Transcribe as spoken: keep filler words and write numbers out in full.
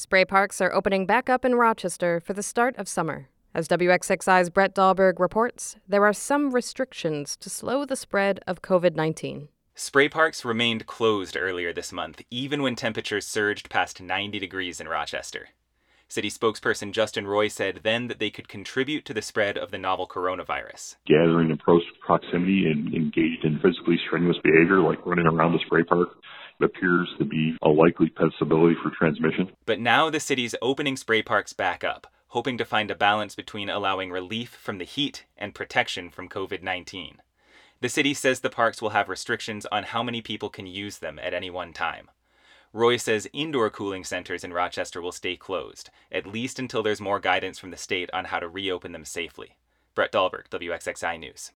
Spray parks are opening back up in Rochester for the start of summer. As W X X I's Brett Dahlberg reports, there are some restrictions to slow the spread of covid nineteen. Spray parks remained closed earlier this month, even when temperatures surged past ninety degrees in Rochester. City spokesperson Justin Roy said then that they could contribute to the spread of the novel coronavirus. Gathering in close proximity and engaged in physically strenuous behavior like running around the spray park appears to be a likely possibility for transmission. But now the city's opening spray parks back up, hoping to find a balance between allowing relief from the heat and protection from covid nineteen. The city says the parks will have restrictions on how many people can use them at any one time. Roy says indoor cooling centers in Rochester will stay closed, at least until there's more guidance from the state on how to reopen them safely. Brett Dahlberg, W X X I News.